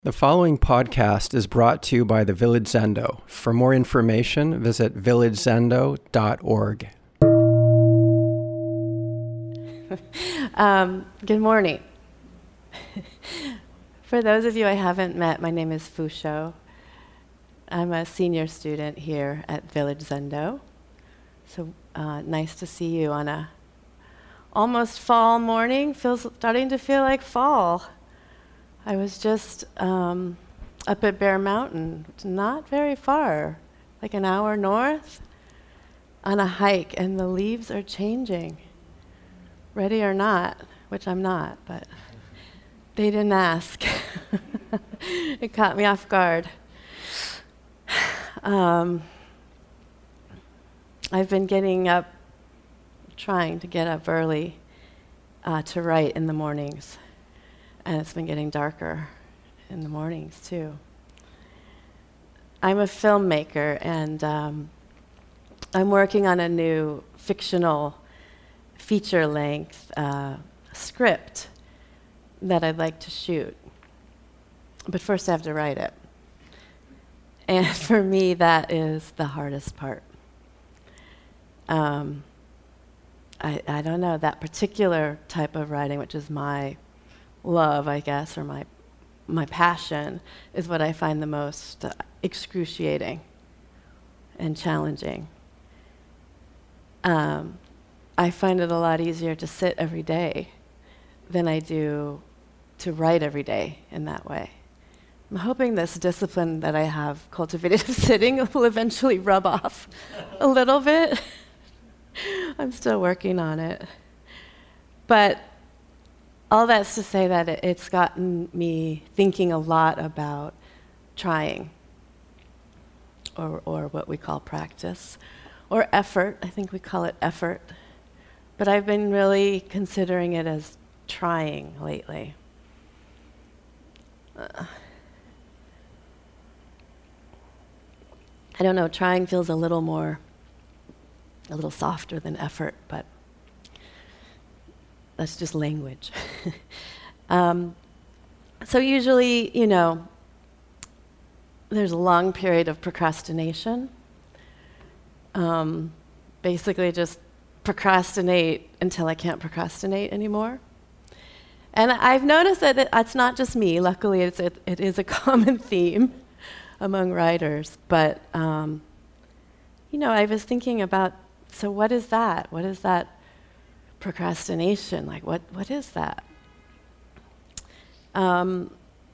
The following podcast is brought to you by the Village Zendo. For more information, visit villagezendo.org. Good morning. For those of you I haven't met, my name is Fusho. I'm a senior student here at Village Zendo. So nice to see you on a almost fall morning. Starting to feel like fall. I was just up at Bear Mountain, not very far, like an hour north, on a hike, and the leaves are changing. Ready or not, which I'm not, but they didn't ask. It caught me off guard. I've been trying to get up early to write in the mornings. And it's been getting darker in the mornings, too. I'm a filmmaker, and I'm working on a new fictional feature-length script that I'd like to shoot. But first I have to write it. And for me, that is the hardest part. I don't know, that particular type of writing, which is my love, I guess, or my passion, is what I find the most excruciating and challenging. I find it a lot easier to sit every day than I do to write every day in that way. I'm hoping this discipline that I have cultivated of sitting will eventually rub off a little bit. I'm still working on it. But all that's to say that it's gotten me thinking a lot about trying, or what we call practice, or effort. I think we call it effort. But I've been really considering it as trying lately. I don't know, trying feels a little softer than effort, but that's just language. So usually, there's a long period of procrastination. Basically just procrastinate until I can't procrastinate anymore. And I've noticed that it's not just me. Luckily, it is a common theme among writers. But, I was thinking about, so what is that? What is that procrastination? Like, what is that? I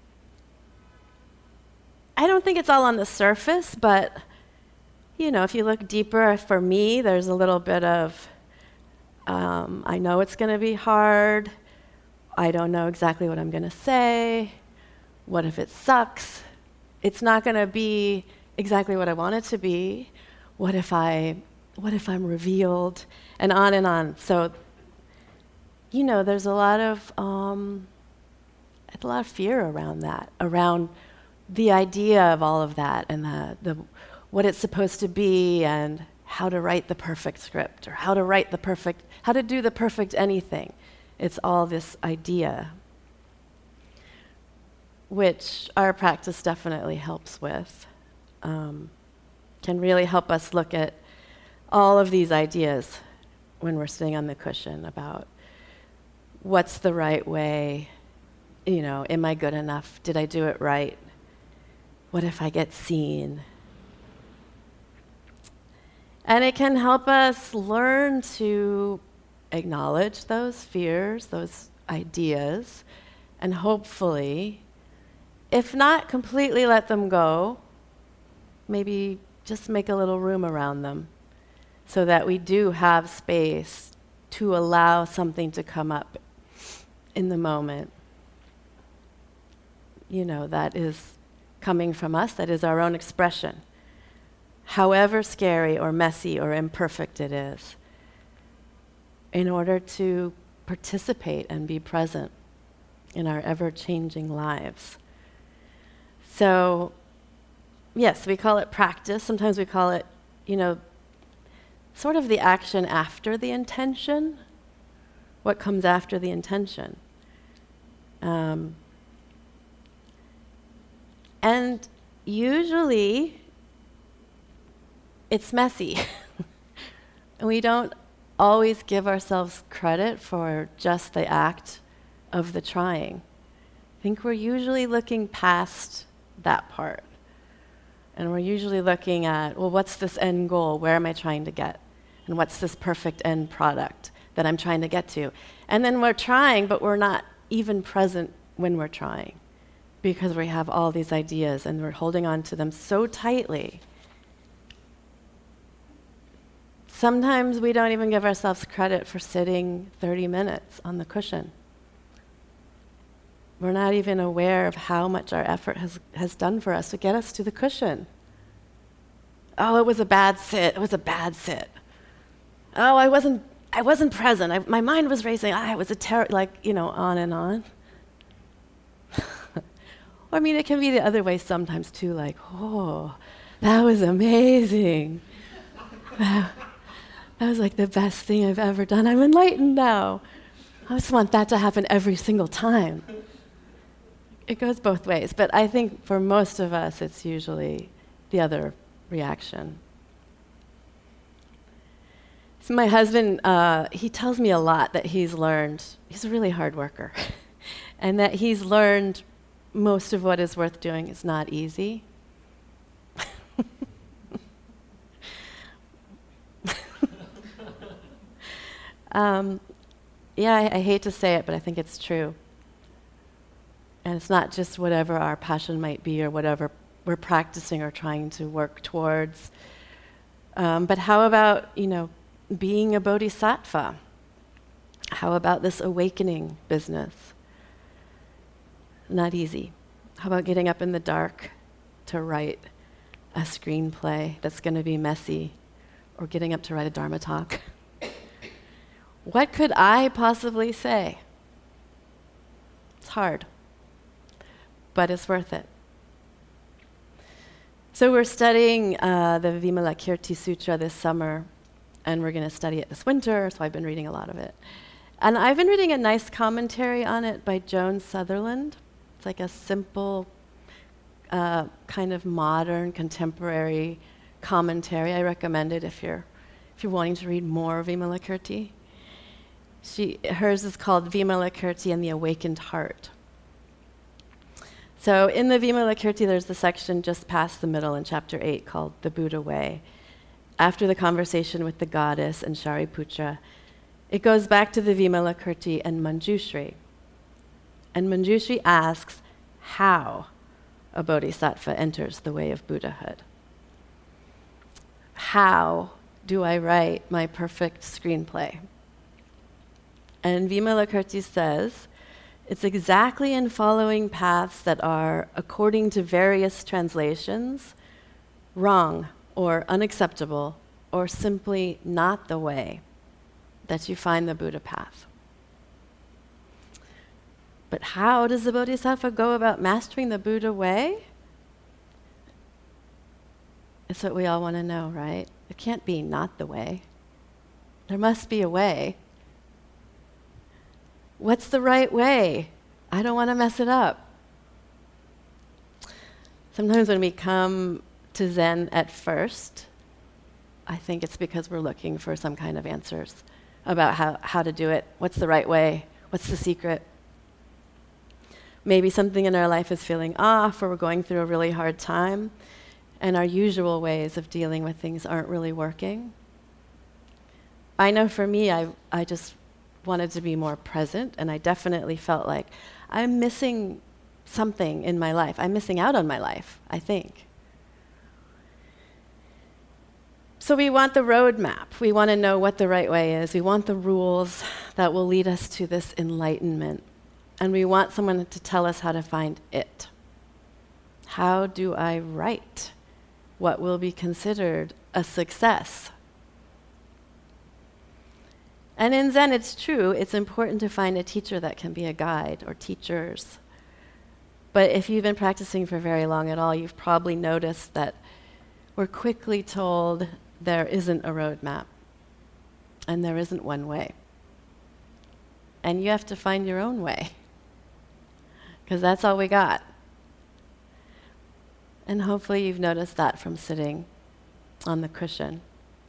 don't think it's all on the surface, but, if you look deeper, for me, there's a little bit of, I know it's going to be hard. I don't know exactly what I'm going to say. What if it sucks? It's not going to be exactly what I want it to be. What if I'm revealed? And on and on. So, there's a lot of fear around that, around the idea of all of that, and the what it's supposed to be, and how to write the perfect script, or how to do the perfect anything. It's all this idea, which our practice definitely helps with. Can really help us look at all of these ideas when we're sitting on the cushion about what's the right way, am I good enough? Did I do it right? What if I get seen? And it can help us learn to acknowledge those fears, those ideas, and hopefully, if not completely let them go, maybe just make a little room around them so that we do have space to allow something to come up in the moment, that is coming from us, that is our own expression, however scary or messy or imperfect it is, in order to participate and be present in our ever-changing lives. So, yes, we call it practice. Sometimes we call it, sort of the action after the intention. What comes after the intention? And usually, it's messy. And we don't always give ourselves credit for just the act of the trying. I think we're usually looking past that part. And we're usually looking at, well, what's this end goal? Where am I trying to get? And what's this perfect end product that I'm trying to get to? And then we're trying, but we're not even present when we're trying because we have all these ideas and we're holding on to them so tightly. Sometimes we don't even give ourselves credit for sitting 30 minutes on the cushion. We're not even aware of how much our effort has done for us to get us to the cushion. Oh, it was a bad sit. It was a bad sit. Oh, I wasn't present. My mind was racing. It was on and on. I mean, it can be the other way sometimes too, like, oh, that was amazing. That was like the best thing I've ever done. I'm enlightened now. I just want that to happen every single time. It goes both ways, but I think for most of us, it's usually the other reaction. So my husband, he tells me a lot that he's learned. He's a really hard worker, and that he's learned most of what is worth doing is not easy. I hate to say it, but I think it's true. And it's not just whatever our passion might be or whatever we're practicing or trying to work towards. But how about, being a bodhisattva? How about this awakening business? Not easy. How about getting up in the dark to write a screenplay that's going to be messy, or getting up to write a Dharma talk? What could I possibly say? It's hard, but it's worth it. So we're studying the Vimalakirti Sutra this summer, and we're going to study it this winter, so I've been reading a lot of it. And I've been reading a nice commentary on it by Joan Sutherland. It's like a simple, kind of modern, contemporary commentary. I recommend it if you're wanting to read more Vimalakirti. Hers is called Vimalakirti and the Awakened Heart. So in the Vimalakirti, there's the section just past the middle in chapter 8 called The Buddha Way. After the conversation with the goddess and Shariputra, it goes back to the Vimalakirti and Manjushri. And Manjushri asks how a bodhisattva enters the way of Buddhahood. How do I write my perfect screenplay? And Vimalakirti says, it's exactly in following paths that are, according to various translations, wrong or unacceptable or simply not the way that you find the Buddha path. But how does the bodhisattva go about mastering the Buddha way? It's what we all want to know, right? It can't be not the way. There must be a way. What's the right way? I don't want to mess it up. Sometimes when we come to Zen at first, I think it's because we're looking for some kind of answers about how to do it. What's the right way? What's the secret? Maybe something in our life is feeling off, or we're going through a really hard time, and our usual ways of dealing with things aren't really working. I know for me, I just wanted to be more present, and I definitely felt like I'm missing something in my life. I'm missing out on my life, I think. So we want the roadmap. We want to know what the right way is. We want the rules that will lead us to this enlightenment. And we want someone to tell us how to find it. How do I write what will be considered a success? And in Zen, it's true, it's important to find a teacher that can be a guide, or teachers. But if you've been practicing for very long at all, you've probably noticed that we're quickly told there isn't a roadmap, and there isn't one way. And you have to find your own way, because that's all we got. And hopefully you've noticed that from sitting on the cushion.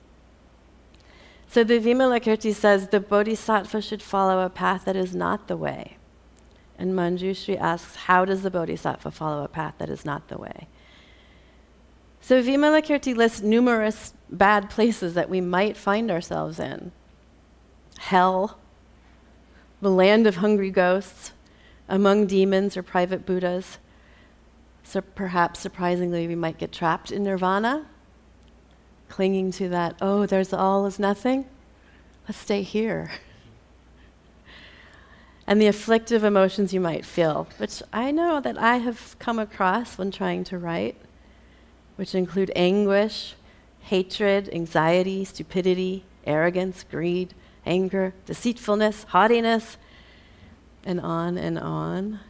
So the Vimalakirti says the bodhisattva should follow a path that is not the way. And Manjushri asks, how does the bodhisattva follow a path that is not the way? So Vimalakirti lists numerous bad places that we might find ourselves in. Hell, the land of hungry ghosts, among demons or private Buddhas. So perhaps surprisingly we might get trapped in nirvana, clinging to that, oh, there's all is nothing. Let's stay here. And the afflictive emotions you might feel, which I know that I have come across when trying to write, which include anguish, hatred, anxiety, stupidity, arrogance, greed, anger, deceitfulness, haughtiness, and on and on.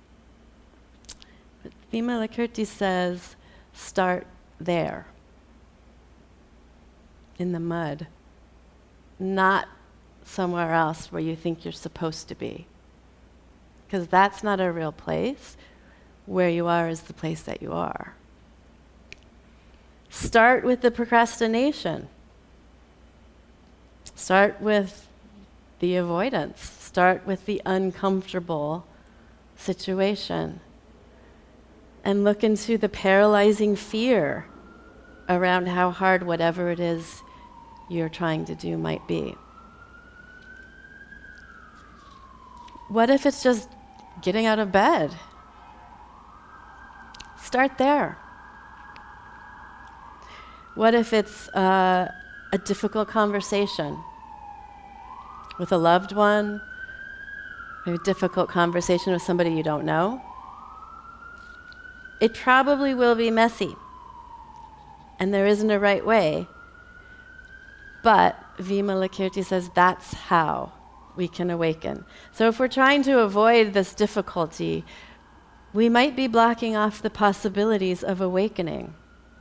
But Vimalakirti says, start there, in the mud, not somewhere else where you think you're supposed to be. Because that's not a real place. Where you are is the place that you are. Start with the procrastination. Start with the avoidance. Start with the uncomfortable situation. And look into the paralyzing fear around how hard whatever it is you're trying to do might be. What if it's just getting out of bed? Start there. What if it's a difficult conversation with a loved one, maybe a difficult conversation with somebody you don't know? It probably will be messy, and there isn't a right way, but Vimalakirti says that's how we can awaken. So if we're trying to avoid this difficulty, we might be blocking off the possibilities of awakening.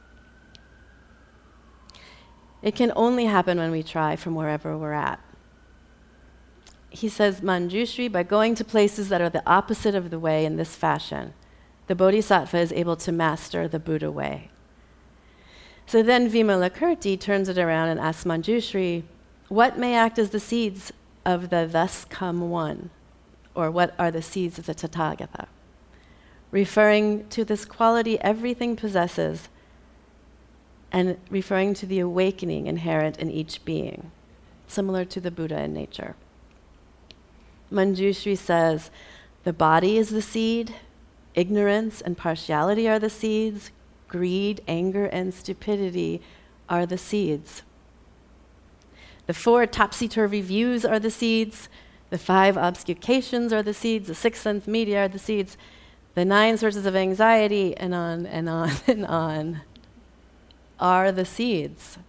It can only happen when we try from wherever we're at. He says, Manjushri, by going to places that are the opposite of the way in this fashion, the bodhisattva is able to master the Buddha way. So then Vimalakirti turns it around and asks Manjushri, what may act as the seeds of the thus come one? Or what are the seeds of the Tathagata? Referring to this quality everything possesses and referring to the awakening inherent in each being, similar to the Buddha in nature. Manjushri says, the body is the seed, ignorance and partiality are the seeds, greed, anger, and stupidity are the seeds. The 4 topsy-turvy views are the seeds, the 5 obfuscations are the seeds, the 6 sense media are the seeds, the 9 sources of anxiety, and on and on and on, are the seeds.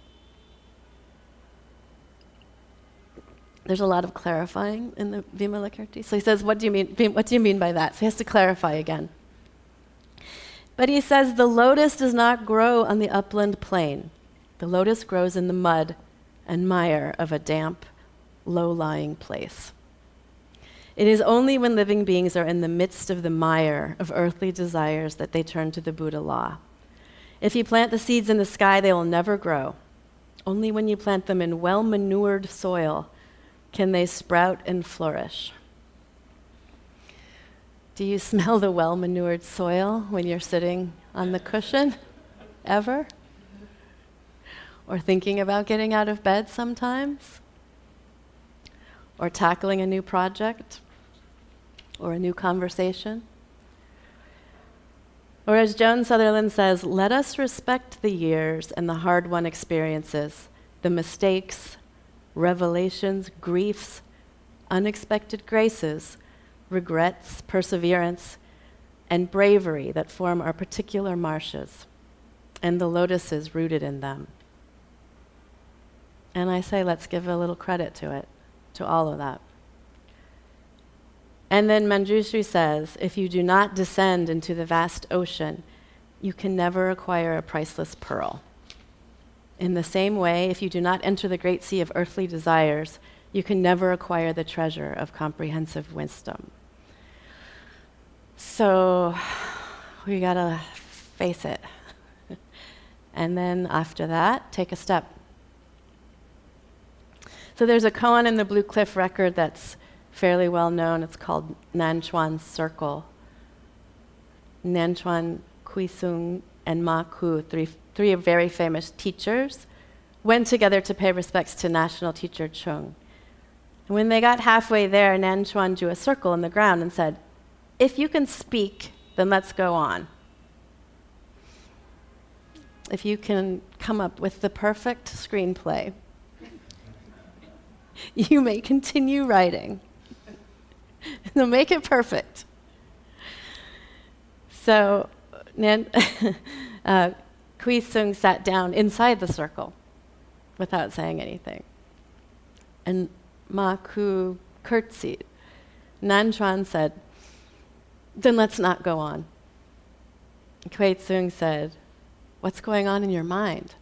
There's a lot of clarifying in the Vimalakirti. So he says, what do you mean by that? So he has to clarify again. But he says, the lotus does not grow on the upland plain. The lotus grows in the mud and mire of a damp, low-lying place. It is only when living beings are in the midst of the mire of earthly desires that they turn to the Buddha law. If you plant the seeds in the sky, they will never grow. Only when you plant them in well-manured soil can they sprout and flourish. Do you smell the well-manured soil when you're sitting on the cushion? Ever? Or thinking about getting out of bed sometimes? Or tackling a new project? Or a new conversation? Or as Joan Sutherland says, let us respect the years and the hard-won experiences, the mistakes, revelations, griefs, unexpected graces, regrets, perseverance, and bravery that form our particular marshes, and the lotuses rooted in them. And I say, let's give a little credit to it, to all of that. And then Manjushri says, if you do not descend into the vast ocean, you can never acquire a priceless pearl. In the same way, if you do not enter the great sea of earthly desires, you can never acquire the treasure of comprehensive wisdom. So we gotta face it. And then after that, take a step. So there's a koan in the Blue Cliff record that's fairly well known. It's called Nanchuan's Circle. Nanchuan, Kuisung, and Ma Ku, three very famous teachers, went together to pay respects to national teacher Chung. And when they got halfway there, Nanchuan drew a circle in the ground and said, "If you can speak, then let's go on. If you can come up with the perfect screenplay, you may continue writing. They'll make it perfect." So Kui Sung sat down inside the circle without saying anything. And Ma Ku curtsied. Nanchuan said, "Then let's not go on." Kui Sung said, "What's going on in your mind?"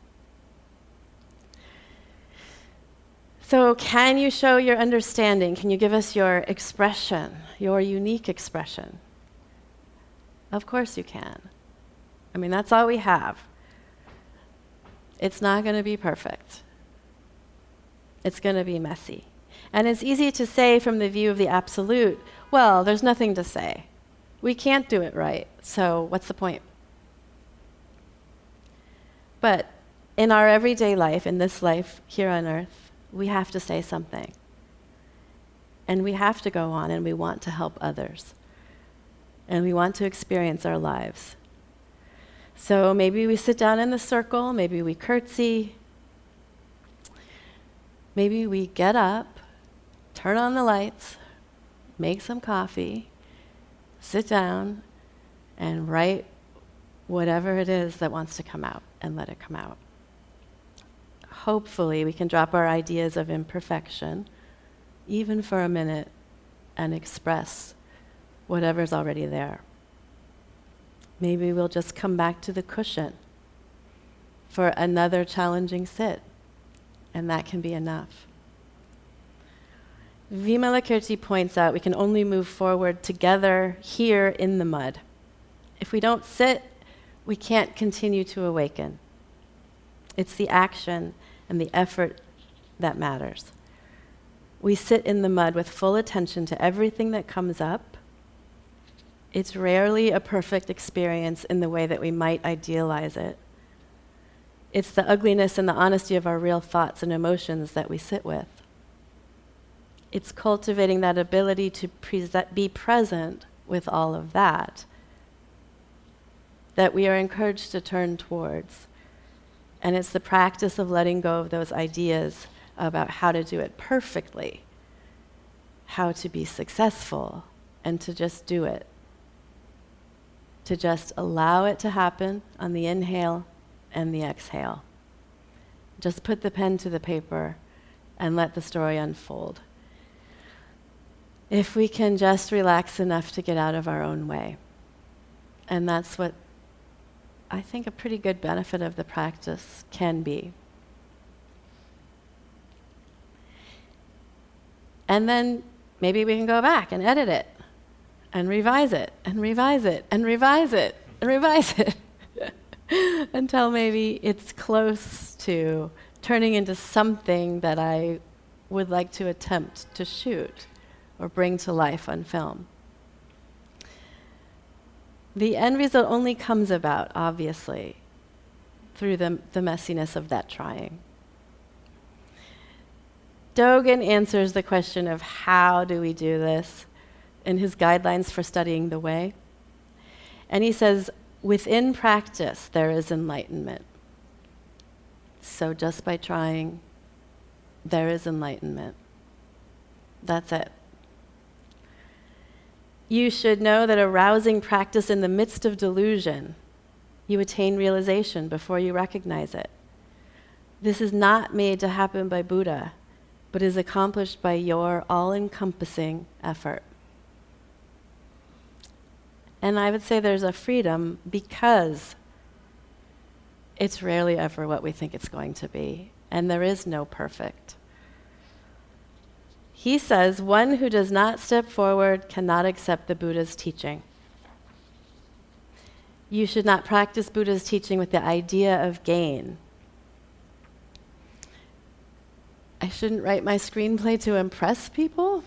So can you show your understanding? Can you give us your expression, your unique expression? Of course you can. I mean, that's all we have. It's not going to be perfect. It's going to be messy. And it's easy to say from the view of the absolute, well, there's nothing to say. We can't do it right, so what's the point? But in our everyday life, in this life here on earth, we have to say something. And we have to go on, and we want to help others. And we want to experience our lives. So maybe we sit down in the circle, maybe we curtsy, maybe we get up, turn on the lights, make some coffee, sit down, and write whatever it is that wants to come out, and let it come out. Hopefully, we can drop our ideas of imperfection, even for a minute, and express whatever's already there. Maybe we'll just come back to the cushion for another challenging sit, and that can be enough. Vimalakirti points out we can only move forward together here in the mud. If we don't sit, we can't continue to awaken. It's the action and the effort that matters. We sit in the mud with full attention to everything that comes up. It's rarely a perfect experience in the way that we might idealize it. It's the ugliness and the honesty of our real thoughts and emotions that we sit with. It's cultivating that ability to be present with all of that we are encouraged to turn towards. And it's the practice of letting go of those ideas about how to do it perfectly, how to be successful, and to just do it. To just allow it to happen on the inhale and the exhale. Just put the pen to the paper and let the story unfold. If we can just relax enough to get out of our own way. And that's what I think a pretty good benefit of the practice can be. And then maybe we can go back and edit it, and revise it, and revise it, and revise it, and revise it, until maybe it's close to turning into something that I would like to attempt to shoot or bring to life on film. The end result only comes about, obviously, through the messiness of that trying. Dogen answers the question of how do we do this in his guidelines for studying the way. And he says, within practice, there is enlightenment. So just by trying, there is enlightenment. That's it. You should know that arousing practice in the midst of delusion, you attain realization before you recognize it. This is not made to happen by Buddha, but is accomplished by your all-encompassing effort. And I would say there's a freedom because it's rarely ever what we think it's going to be, and there is no perfect. He says, one who does not step forward cannot accept the Buddha's teaching. You should not practice Buddha's teaching with the idea of gain. I shouldn't write my screenplay to impress people?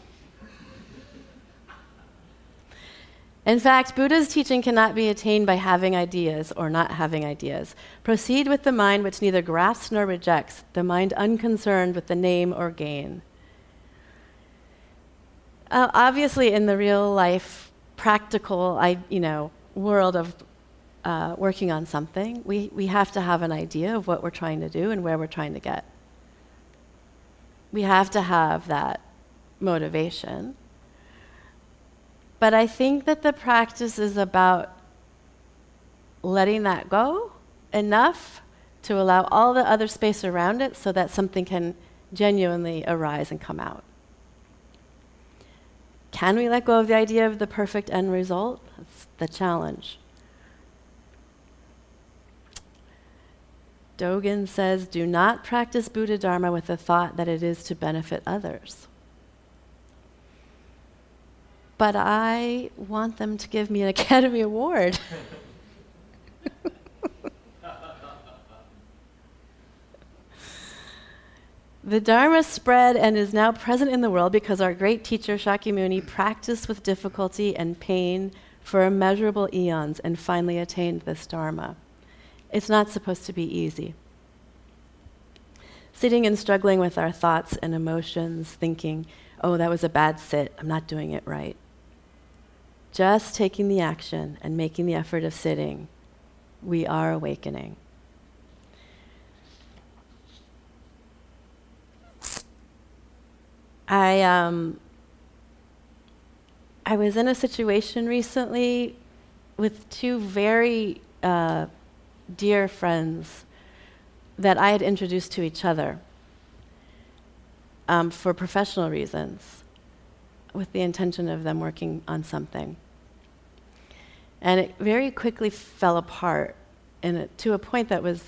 In fact, Buddha's teaching cannot be attained by having ideas or not having ideas. Proceed with the mind which neither grasps nor rejects, the mind unconcerned with the name or gain. Obviously, in the real life, practical, world of working on something, we have to have an idea of what we're trying to do and where we're trying to get. We have to have that motivation. But I think that the practice is about letting that go enough to allow all the other space around it so that something can genuinely arise and come out. Can we let go of the idea of the perfect end result? That's the challenge. Dogen says, do not practice Buddha Dharma with the thought that it is to benefit others. But I want them to give me an Academy Award. The Dharma spread and is now present in the world because our great teacher Shakyamuni practiced with difficulty and pain for immeasurable eons and finally attained this Dharma. It's not supposed to be easy. Sitting and struggling with our thoughts and emotions, thinking, oh, that was a bad sit, I'm not doing it right. Just taking the action and making the effort of sitting, we are awakening. I was in a situation recently with two very dear friends that I had introduced to each other for professional reasons, with the intention of them working on something. And it very quickly fell apart to a point that was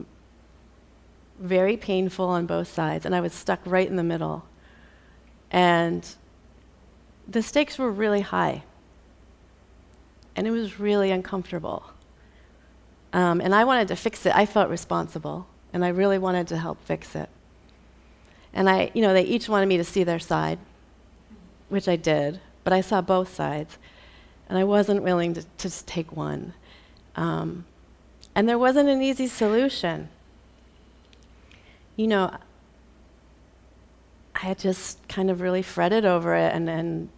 very painful on both sides, and I was stuck right in the middle. And the stakes were really high, and it was really uncomfortable. And I wanted to fix it. I felt responsible, and I really wanted to help fix it. And they each wanted me to see their side, which I did, but I saw both sides, and I wasn't willing to just take one. And there wasn't an easy solution. I had just kind of really fretted over it and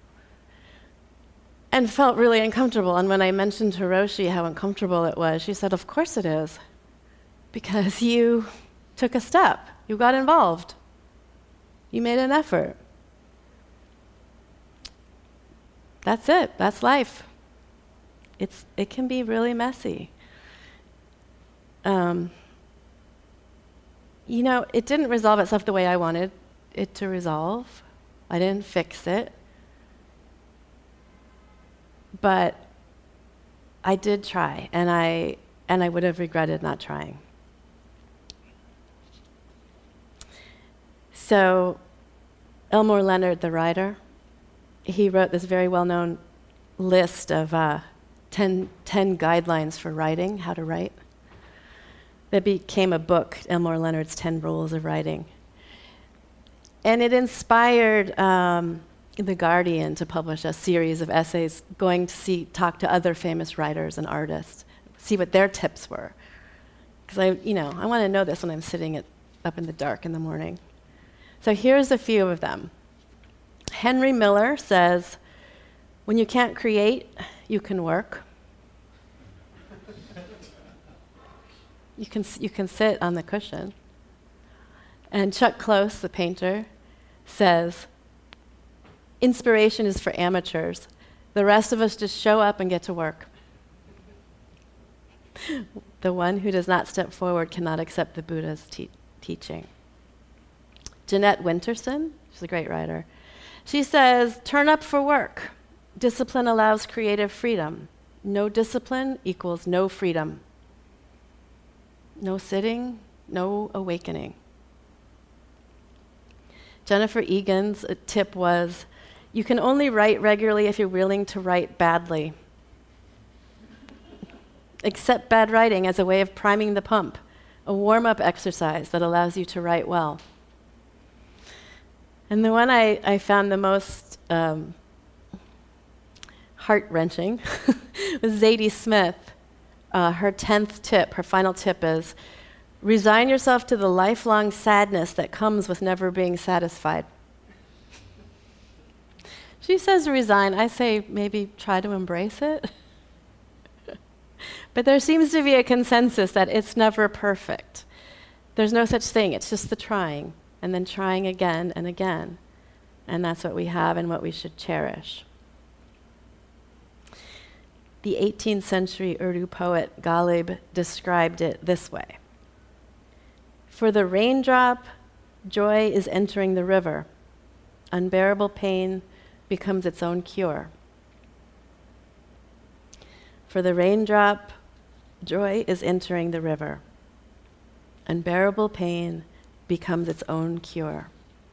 felt really uncomfortable. And when I mentioned to Roshi how uncomfortable it was, she said, of course it is, because you took a step. You got involved. You made an effort. That's it. That's life. It can be really messy. It didn't resolve itself the way I wanted it to resolve. I didn't fix it. But I did try, and I would have regretted not trying. So Elmore Leonard, the writer, he wrote this very well-known list of 10 guidelines for writing, how to write. That became a book, Elmore Leonard's 10 Rules of Writing. And it inspired The Guardian to publish a series of essays going to talk to other famous writers and artists, see what their tips were. Because I want to know this when I'm sitting up in the dark in the morning. So here's a few of them. Henry Miller says, when you can't create, you can work. You can sit on the cushion. And Chuck Close, the painter, says, inspiration is for amateurs. The rest of us just show up and get to work. The one who does not step forward cannot accept the Buddha's teaching. Jeanette Winterson, she's a great writer, she says, turn up for work. Discipline allows creative freedom. No discipline equals no freedom. No sitting, no awakening. Jennifer Egan's tip was, you can only write regularly if you're willing to write badly. Accept bad writing as a way of priming the pump, a warm-up exercise that allows you to write well. And the one I found the most heart-wrenching was Zadie Smith. Her 10th tip, her final tip is, resign yourself to the lifelong sadness that comes with never being satisfied. She says resign. I say maybe try to embrace it. But there seems to be a consensus that it's never perfect. There's no such thing. It's just the trying, and then trying again and again. And that's what we have and what we should cherish. The 18th century Urdu poet Ghalib described it this way. For the raindrop, joy is entering the river. Unbearable pain becomes its own cure. For the raindrop, joy is entering the river. Unbearable pain becomes its own cure.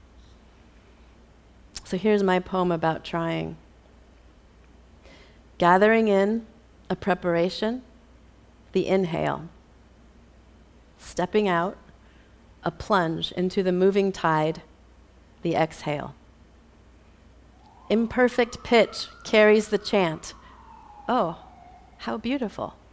So here's my poem about trying. Gathering in a preparation, the inhale. Stepping out, a plunge into the moving tide, the exhale. Imperfect pitch carries the chant. Oh, how beautiful.